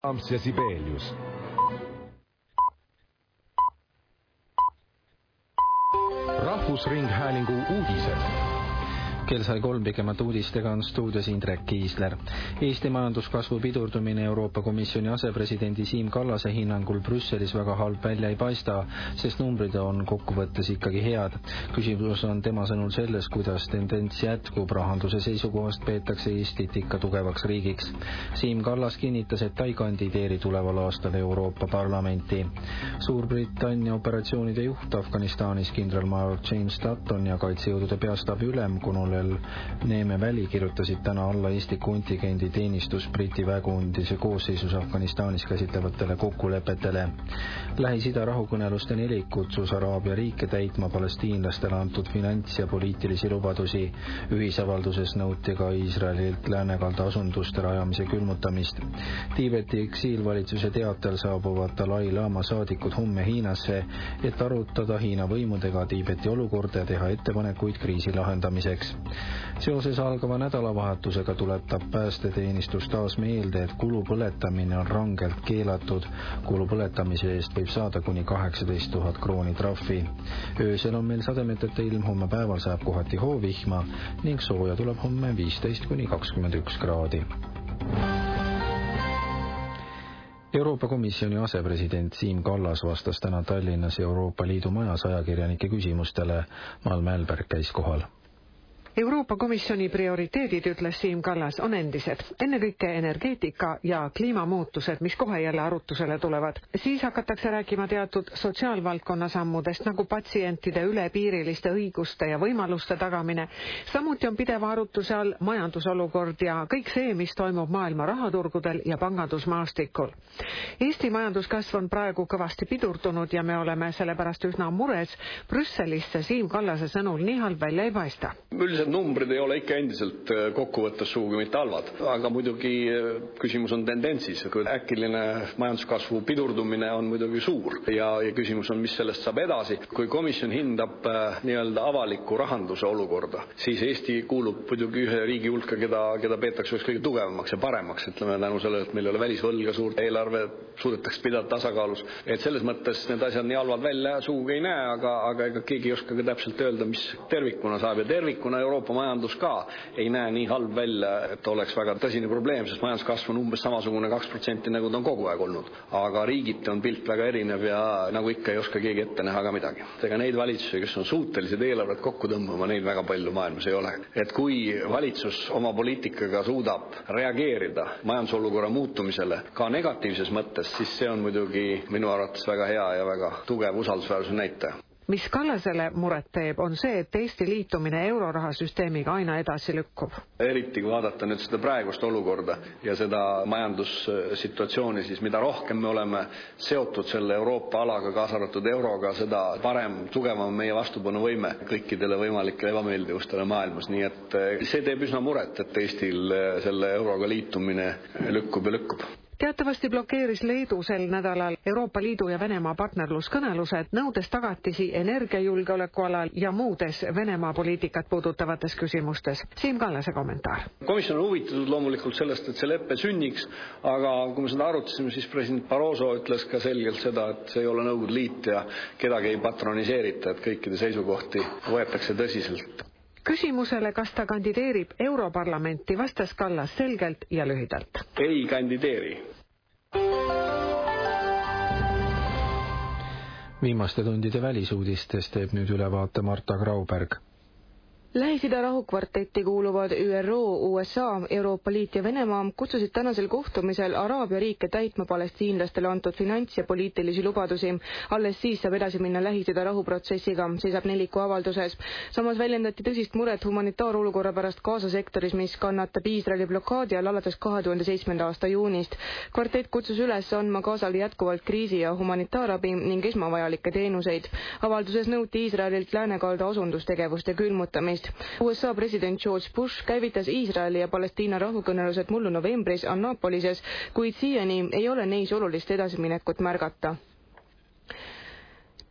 Ams ja Sibelius. Rahvusringhäälingu uudised. Kell sai 3 pikemalt uudistega on stuudios Indrek Kiisler. Eesti majanduskasvu pidurdumine Euroopa Komisjoni asepresidendi Siim Kallase hinnangul Brüsselis väga halb välja ei paista, sest numbrid on kokkuvõttes ikkagi head. Küsimus on tema sõnul selles, kuidas tendents jätkub. Rahanduse seisukohast peetakse Eestit ikka tugevaks riigiks. Siim Kallas kinnitas, et ta ei kandideeri tuleval aastal Euroopa Parlamenti. Suurbritannia operatsioonide juht Afganistanis kindralmajor James Dutton ja kaitsejõudude peastaabi ülem Kunul Neeme Väli kirjutasid täna alla Eesti kontingendi teenistus Briti väekoondise koosseisus Afganistanis käsitlevatele kokkulepetele. Lähis-Ida rahukõneluste nelik kutsus Araabia riike täitma palestiinlastele antud finants- ja poliitilisi lubadusi. Ühisavalduses nõuti ka Iisraelilt läänekalda asunduste rajamise külmutamist. Tiibeti eksiilvalitsuse teatel saabuvad Dalai Lama saadikud homme Hiinasse, et arutada Hiina võimudega Tiibeti olukorda ja teha ettepanekuid kriisi lahendamiseks. Seoses algava nädalavahetusega tuletab päästeteenistus taas meelde, et kulu põletamine on rangelt keelatud. Kulu põletamise eest võib saada kuni 18 000 krooni trahvi. Öösel on meil sademeteta ilm, homme päeval saab kohati hoovihma ning sooja tuleb homme 15 kuni 21 kraadi. Euroopa Komisjoni asepresident Siim Kallas vastas täna Tallinnas Euroopa Liidu majas ajakirjanike küsimustele. Mal Mälberg käis kohal. Euroopa Komisjoni prioriteedid, ütles Siim Kallas, on endised. Ennekõike energeetika ja kliimamuutused, mis kohe jälle arutusele tulevad. Siis hakatakse rääkima teatud sotsiaalvaldkonna sammudest, nagu patsientide ülepiiriliste õiguste ja võimaluste tagamine. Samuti on pideva arutuse all majandusolukord ja kõik see, mis toimub maailma rahaturgudel ja pangandusmaastikul. Eesti majanduskasv on praegu kõvasti pidurdunud ja me oleme sellepärast üsna mures. Brüsselisse Siim Kallase sõnul nii halb välja ei paista. Numbrid ei ole ikka endiselt kokkuvõttes suugi mitte halvad, aga muidugi küsimus on tendentsis. Äkiline majanduskasvu pidurdumine on muidugi suur ja küsimus on, mis sellest saab edasi. Kui komisjon hindab nii-öelda avaliku rahanduse olukorda, siis Eesti kuulub muidugi ühe riigi hulka, keda peetakse üks kõige tugevamaks ja paremaks. Ütleme tänu sellele, et meil ei ole välisvõlga suurt, eelarve suudetakse pidada tasakaalus. Et selles mõttes need asjad nii halvad välja suugi ei näe, aga ega keegi ei oska ka täpselt öelda, mis tervikuna saab ja tervikuna Euroopa majandus ka ei näe nii halb välja, et oleks väga tõsine probleem, sest majanduskasv on umbes samasugune 2%, nagu ta on kogu aeg olnud. Aga riigiti on pilt väga erinev ja nagu ikka ei oska keegi ette näha ka midagi. Ega neid valitsusi, kes on suutelised eelarvet kokku tõmbama, neid väga palju maailmas ei ole. Et kui valitsus oma poliitikaga suudab reageerida majandusolukorra muutumisele ka negatiivses mõttes, siis see on muidugi minu arvates väga hea ja väga tugev usaldusväärsuse näitaja. Mis Kallasele muret teeb, on see, et Eesti liitumine eurorahasüsteemiga aina edasi lükkub. Eriti kui vaadata nüüd seda praegust olukorda ja seda majandussituatsiooni, siis mida rohkem me oleme seotud selle Euroopa alaga, kaasa arvatud euroga, seda parem, tugevam meie vastupanuvõime kõikidele võimalikele ebameeldivustele maailmas. Nii et see teeb üsna muret, et Eestil selle euroga liitumine lükkub ja lükkub. Teatavasti blokeeris Leedu sel nädalal Euroopa Liidu ja Venemaa partnerluskõnelused, nõudes tagatisi energiajulgeoleku alal ja muudes Venemaa poliitikat puudutavates küsimustes. Siim Kallase kommentaar. Komisjon on huvitatud loomulikult sellest, et see leppe sünniks, aga kui me seda arutasime, siis president Barroso ütles ka selgelt seda, et see ei ole Nõukogude Liit ja kedagi ei patroniseerita, et kõikide seisukohti võetakse tõsiselt. Küsimusele, kas ta kandideerib Europarlamenti, vastas Kallas selgelt ja lühidalt. Ei kandideeri. Viimaste tundide välisuudistest teeb nüüd ülevaate Marta Grauberg. Lähis-Ida rahukvartetti kuuluvad ÜRO, USA, Euroopa Liit ja Venemaa kutsusid tänasel kohtumisel Araabia riike täitma palestiinlastele antud finants- ja poliitilisi lubadusi. Alles siis saab edasi minna Lähis-Ida rahuprotsessiga, seisab neliku avalduses. Samas väljendati tõsist muret humanitaarolukorra pärast Gaza sektoris, mis kannatab Iisraeli blokaadi all alates 2007. aasta juunist. Kvartett kutsus üles andma Gazale jätkuvalt kriisi- ja humanitaarabi ning esmavajalikke teenuseid. Avalduses nõuti Iisraelilt läänekalda osundustegevuste külmutamist. USA president George Bush käivitas Iisraeli ja Palestiina rahukõnelused mullu novembris Annapolises, kuid siiani ei ole neis olulist edasiminekut märgata.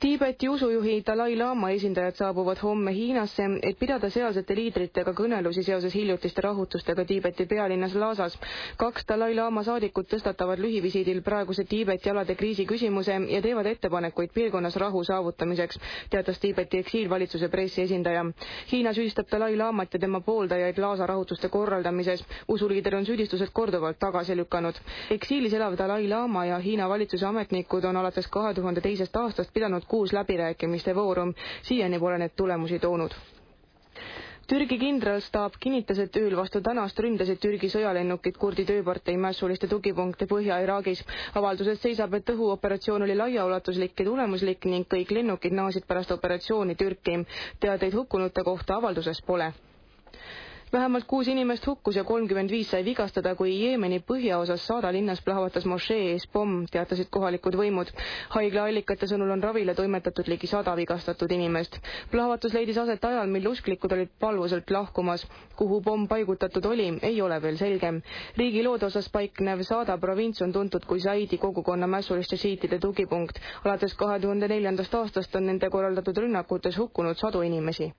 Tiibeti usujuhi Dalai Lama esindajad saabuvad homme Hiinasse, et pidada sealsete liidritega kõnelusi seoses hiljutiste rahutustega Tiibeti pealinnas Lhasas. 2 Dalai Lama saadikut tõstatavad lühivisiidil praeguse Tiibeti alade kriisi küsimuse ja teevad ettepanekuid piirkonnas rahu saavutamiseks, teatas Tiibeti eksiilvalitsuse pressiesindaja. Hiina süüdistab Dalai Lamat ja tema pooldajaid Lhasa rahutuste korraldamises. Usuliider on süüdistused korduvalt tagasi lükanud. Eksiilis elav Dalai Lama ja Hiina valitsuse ametnikud on alates 2002. aastast pidanud 6 läbirääkimiste voorum. Siiani pole need tulemusi toonud. Türgi kindralstaap kinnitas, et ööl vastu tänast ründasid Türgi sõjalennukid kurdi tööpartei mässuliste tugipunkte Põhja-Iraagis. Avalduses seisab, et õhuoperatsioon oli laiaulatuslik ja tulemuslik ning kõik lennukid naasid pärast operatsiooni Türki. Teateid hukkunute kohta avalduses pole. Vähemalt 6 inimest hukkus ja 35 sai vigastada, kui Jeemeni põhjaosas Saada linnas plahvatas mošee ees pomm, teatasid kohalikud võimud. Haiglaallikate sõnul on ravile toimetatud ligi 100 vigastatud inimest. Plahvatus leidis aset ajal, mil usklikud olid palvuselt lahkumas. Kuhu pomm paigutatud oli, ei ole veel selge. Riigi loodeosas paiknev Saada provints on tuntud kui Saidi kogukonna mässuliste šiitide tugipunkt. Alates 2004. aastast on nende korraldatud rünnakutes hukkunud 100 inimesi.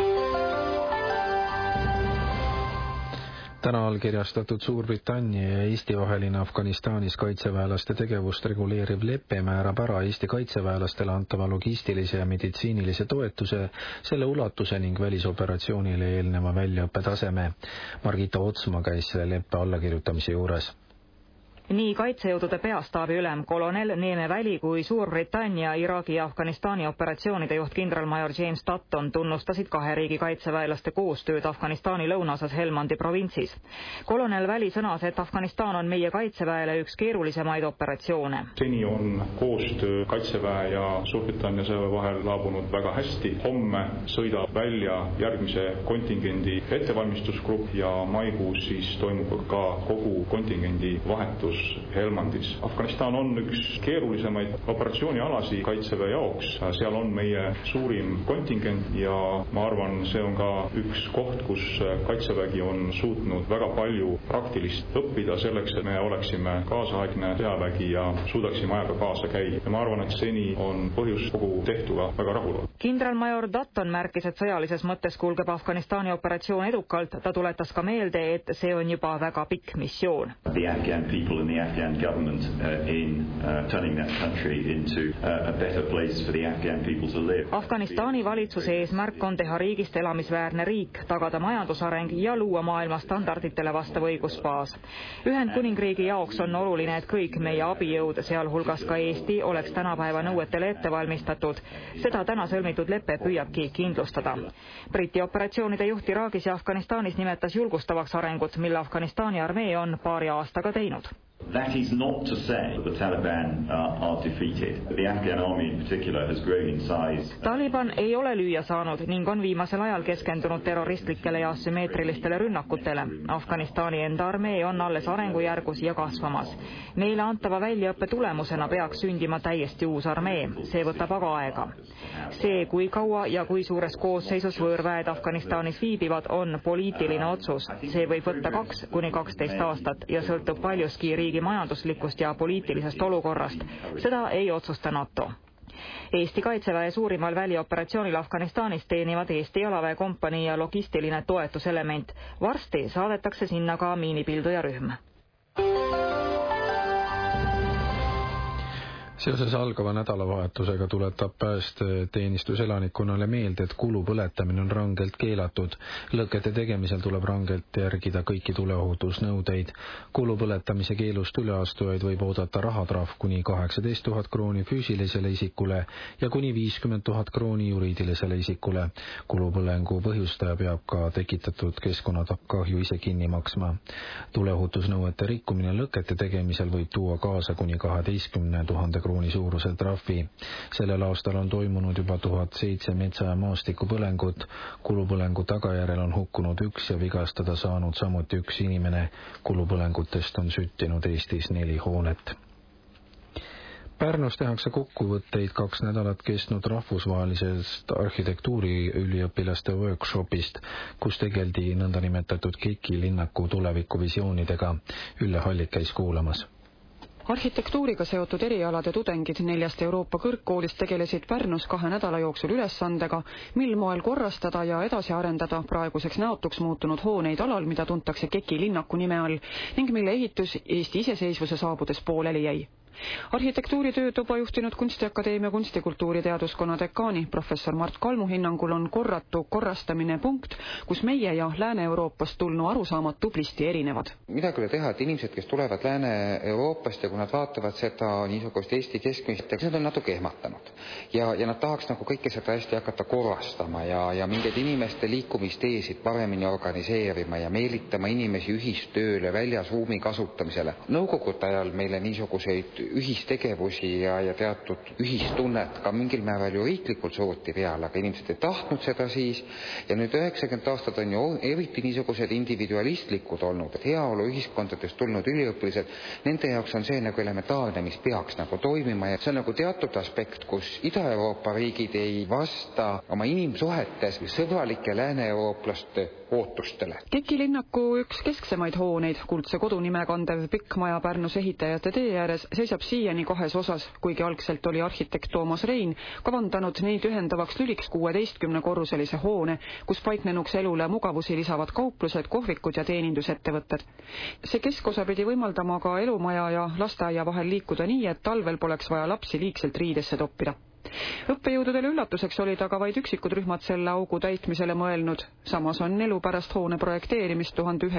Täna allkirjastatud Suurbritannia ja Eesti vaheline Afganistanis kaitseväelaste tegevust reguleeriv lepe määrab ära Eesti kaitseväelastele antava logistilise ja meditsiinilise toetuse, selle ulatuse ning välisoperatsioonile eelneva väljaõppe taseme. Margita Otsma käis selle leppe allakirjutamise juures. Nii kaitsejõudude peastaabi ülem kolonel Neeme Väli kui Suurbritannia, Iraagi ja Afganistani operatsioonide juht kindralmajor James Dutton tunnustasid 2 riigi kaitseväelaste koostööd Afganistani lõunaosas Helmandi provintsis. Kolonel Väli sõnas, et Afganistan on meie kaitseväele üks keerulisemaid operatsioone. Seni on koostöö kaitseväe ja Suurbritannia sõjaväe vahel laabunud väga hästi. Homme sõidab välja järgmise kontingendi ettevalmistusgrupp ja maikuus siis toimub ka kogu kontingendi vahetus Helmandis. Afganistan on üks keerulisemaid operatsioonialasi kaitseväe jaoks. Seal on meie suurim kontingent ja ma arvan, see on ka üks koht, kus kaitsevägi on suutnud väga palju praktilist õppida selleks, et me oleksime kaasaegne sõjavägi ja suudaksime ajaga kaasa käia. Ja ma arvan, et seni on põhjus kogu tehtuga väga rahul. Kindralmajor Dutton märkis, et sõjalises mõttes kulgeb Afganistani operatsioon edukalt. Ta tuletas ka meelde, et see on juba väga pikk missioon. The Afghan government in turning that country into a better place for the Afghan people to live. Afganistani valitsuse eesmärk on teha riigist elamisväärne riik, tagada majandusareng ja luua maailma standarditele vastav õigusbaas. Ühendkuningriigi jaoks on oluline, et kõik meie abijõud, sealhulgas ka Eesti, oleks tänapäeva nõuetele ettevalmistatud. Seda täna sõlmitud lepe püüabki kindlustada. Briti operatsioonide juht Iraagis ja Afganistanis nimetas julgustavaks arengut, mille Afganistani armee on paari aastaga teinud. That is not to say that the Taliban are defeated. The Afghan army in particular has grown in size. Taliban ei ole lüüa saanud ning on viimasel ajal keskendunud terroristlikele ja asümmeetrilistele rünnakutele. Afganistani enda armee on alles arengujärgus ja kasvamas. Meile antava väljaõppe tulemusena peaks sündima täiesti uus armee. See võtab aga aega. See, kui kaua ja kui suures koosseisus võõrväed Afganistanis viibivad, on poliitiline otsus. See võib võtta 2 kuni 12 aastat ja sõltub paljuski riigi majanduslikust ja poliitilisest olukorrast. Seda ei otsusta NATO. Eesti kaitseväe suurimal välioperatsioonil Afganistanis teenivad Eesti jalaväekompanii ja logistiline toetuselement. Varsti saadetakse sinna ka miinipildujarühm. Seoses algava nädalavahetusega tuletab päästeteenistus elanikkonnale meelde, et kulu põletamine on rangelt keelatud. Lõkete tegemisel tuleb rangelt järgida kõiki tuleohutusnõudeid. Kulu põletamise keelust üleastujaid võib oodata rahatrahv kuni 18 000 krooni füüsilisele isikule ja kuni 50 000 krooni juriidilisele isikule. Kulupõlengu põhjustaja peab ka tekitatud keskkonnakahju ise kinni maksma. Tuleohutusnõuete rikkumine lõkete tegemisel võib tuua kaasa kuni 12 000 krooni suuruse trahvi. Sellel aastal on toimunud juba 1007 metsa- ja maastikupõlengut. Kulupõlengu tagajärjel on hukkunud 1 ja vigastada saanud samuti 1 inimene. Kulupõlengutest on süttinud Eestis 4 hoonet. Pärnus tehakse kokkuvõtteid 2 nädalat kestnud rahvusvahelisest arhitektuuriüliõpilaste workshopist, kus tegeldi nõndanimetatud KIK-i linnaku tulevikuvisioonidega. Ülle Hallik käis kuulamas. Arhitektuuriga seotud erialade tudengid 4 Euroopa kõrgkoolist tegelesid Pärnus 2 nädala jooksul ülesandega, mil moel korrastada ja edasi arendada praeguseks näotuks muutunud hooneid alal, mida tuntakse Keki linnaku nime all ning mille ehitus Eesti iseseisvuse saabudes pooleli jäi. Arhitektuuritööd juba juhtinud Kunstiakadeemia kunstikultuuriteaduskonna dekaani professor Mart Kalmu hinnangul on korratu korrastamine punkt, kus meie ja Lääne-Euroopast tulnu arusaamad tublisti erinevad. Midagi teha, et inimesed, kes tulevad Lääne-Euroopast ja kui nad vaatavad seda niisugust Eesti keskmist, nad on natuke ehmatanud. Ja nad tahaks nagu kõike seda hästi hakata korrastama ja mingeid inimeste liikumisteesid paremini organiseerima ja meelitama inimesi ühistööle, väljas ruumi kasutamisele. Nõukogude ajal meile niisuguseid ühistegevusi ja teatud ühistunnet ka mingil määral ju riiklikult suruti peale, aga inimesed ei tahtnud seda siis ja nüüd 90 aastat on ju eriti niisugused individualistlikud olnud, et heaolu ühiskondadest tulnud üliõpilased, nende jaoks on see nagu elementaarne, mis peaks nagu toimima ja see on nagu teatud aspekt, kus Ida-Euroopa riigid ei vasta oma inimsuhetes sõbralike lääne-eurooplaste ootustele. Keki linnaku üks kesksemaid hooneid, Kuldse kodu nime kandev pikk maja Pärnus ehitajate tee ääres, seisab siiani 2 osas, kuigi algselt oli arhitekt Toomas Rein kavandanud neid ühendavaks lüliks 16-korruselise hoone, kus paiknenuks elule mugavusi lisavad kauplused, kohvikud ja teenindusettevõtted. See keskosa pidi võimaldama ka elumaja ja lasteaia vahel liikuda nii, et talvel poleks vaja lapsi liigselt riidesse toppida. Õppejõududele üllatuseks olid aga vaid üksikud rühmad selle augu täitmisele mõelnud. Samas on elu pärast hoone projekteerimist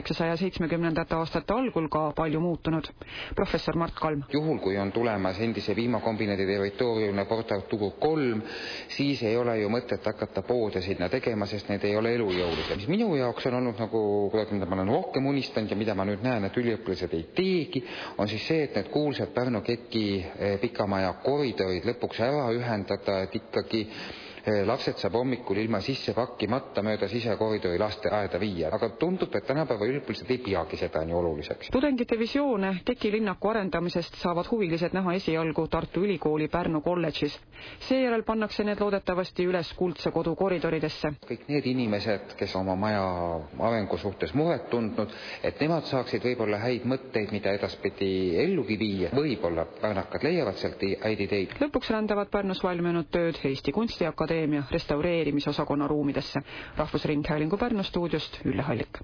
1970. aastate algul ka palju muutunud. Professor Mart Kalm. Juhul, kui on tulemas endise viimakombinati territooriumne Port Arturo 3, siis ei ole ju mõtet hakata poode sinna tegema, sest need ei ole elujõulised. Mis minu jaoks on olnud nagu, mida ma olen rohkem unistanud ja mida ma nüüd näen, et üliõpilased ei teegi, on siis see, et need kuulsad Pärnu Keki pikamaja koridorid lõpuks ära ühendada, et ikkagi lapsed saab hommikul ilma sisse pakkimata mööda sisekoridori lasteaeda viia. Aga tundub, et tänapäeva üliõpilased ei peagi seda nii oluliseks. Tudengite visioone Keki linnaku arendamisest saavad huvilised näha esialgu Tartu Ülikooli Pärnu kolledžis. Seejärel pannakse need loodetavasti üles Kuldse kodu koridoridesse. Kõik need inimesed, kes oma maja arengu suhtes muret tundnud, et nemad saaksid võib-olla häid mõtteid, mida edaspidi ellugi viia. Võib-olla pärnakad leiavad sealt häid ideid. Lõpuks rändavad Pärnus valminud tööd Eesti Kunstiakadeemia restaureerimisosakonna ruumidesse. Rahvusringhäälingu Pärnu stuudiost Ülle Hallik.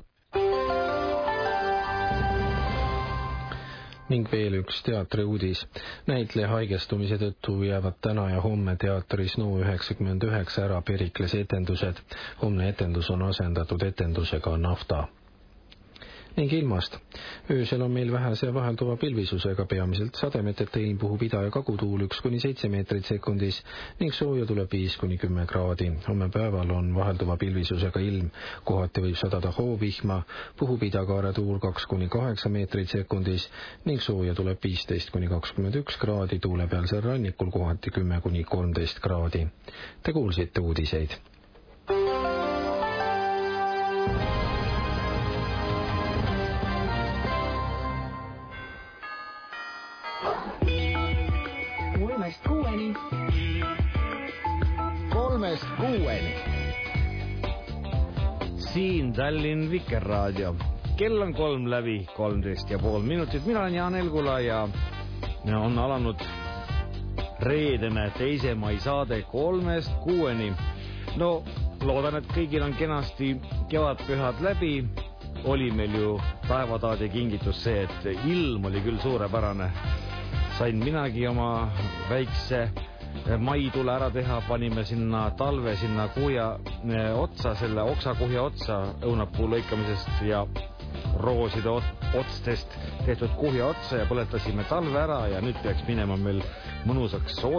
Ning veel üks teatriuudis. Näitleja haigestumise tõttu jäävad täna ja homme teatris NO99 ära Perikles etendused. Homne etendus on asendatud etendusega Nafta. Ning ilmast. Öösel on meil vähese vahelduva pilvisusega peamiselt sademetete ilm puhub ida- ja kagutuul 1-7 meetrit sekundis ning sooja tuleb 5-10 kraadi. Homme päeval on vahelduva pilvisusega ilm, kohati võib sadada hoovihma, puhub idakaare tuul 2-8 meetrit sekundis ning sooja tuleb 15-21 kraadi, tuule pealsel rannikul kohati 10-13 kraadi. Te kuulsite uudiseid. Siin Tallinn Vikerraadio. Kell on 3 läbi 13,5 minutit. Mina olen Jaan Elgula ja on alanud reedene 2. mai saade 3-6. No, loodan, et kõigil on kenasti kevadpühad läbi. Oli meil ju päevataadi kingitus see, et ilm oli küll suurepärane. Sain minagi oma väikse maitule ära teha, panime sinna talve sinna kuhja otsa, selle oksakuhja otsa õunapuu lõikamisest ja rooside otstest tehtud kuhja otsa ja põletasime talve ära ja nüüd peaks minema meil mõnusaks